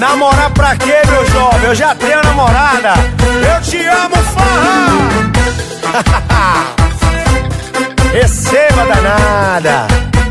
Namorar pra quê, meu jovem? Eu já tenho namorada. Eu te amo, farra. Receba, danada.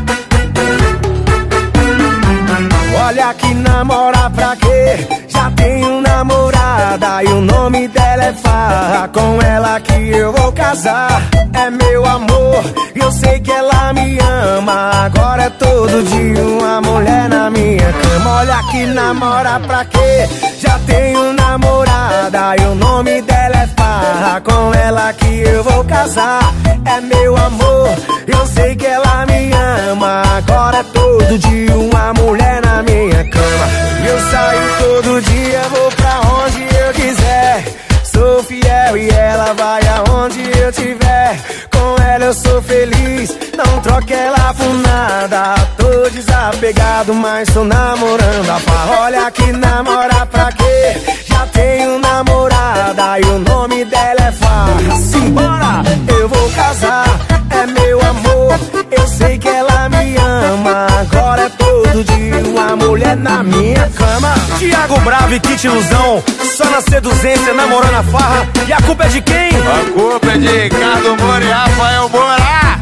Olha que namorar pra quê? Já tenho namorada e o nome dela é Farra. Com ela que eu vou casar. É meu amor, eu sei que ela me ama. Agora é todo dia uma mulher na minha cama. Olha que namorar pra quê? Já tenho namorada e o nome dela é Farra. Com ela que eu vou casar. É meu amor, eu sei que ela me ama. Agora é todo dia uma mulher na minha cama. Eu saio todo dia, vou pra onde eu quiser. Sou fiel e ela vai aonde eu tiver. Com ela eu sou feliz, não troco ela por nada. Tô desapegado, mas tô namorando a Farra. Olha que namorar pra quê? Já tenho namorada e o nome dela é Farra. Simbora, eu vou casar, é meu amor, eu sei que ela me ama. Agora é todo dia uma mulher na minha cama. Thiago Bravo e Kit Ilusão, só na seduzência, namorando a Farra. E a culpa é de quem? A culpa é de Ricardo Moura e Rafael Moura.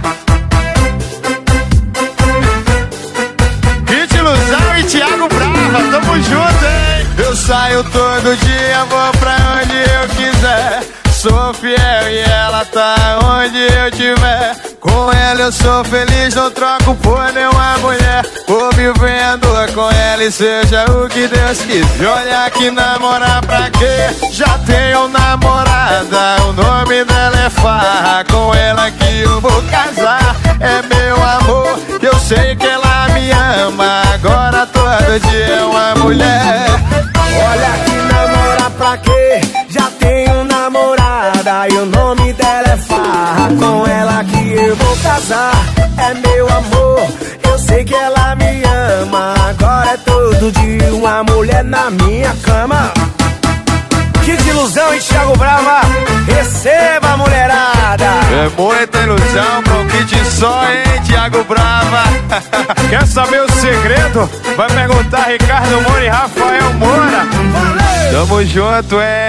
Kit Ilusão e Thiago Brava, tamo junto, hein? Eu saio todo dia, vou pra onde eu quiser. Sou fiel e ela tá onde eu tiver. Com ela eu sou feliz, não troco por nenhuma mulher. Vou vivendo com ela e seja o que Deus quiser. Olha que namorar pra quê? Já tenho namorada, o nome dela é Farra. Com ela que eu vou casar. É meu amor, eu sei que ela me ama. Agora todo dia é uma mulher. Olha que namorar pra quê? Já tenho namorada e o nome dela é Farra. Com ela que eu vou casar. É meu amor, eu sei que ela me ama. Agora é todo dia uma mulher na minha cama. Kit Ilusão e Thiago Brava, receba a mulherada. É muita ilusão pra um kit só, hein, Thiago Brava. Quer saber o segredo? Vai perguntar Ricardo Moura e Rafael Moura. Valeu! Tamo junto, hein.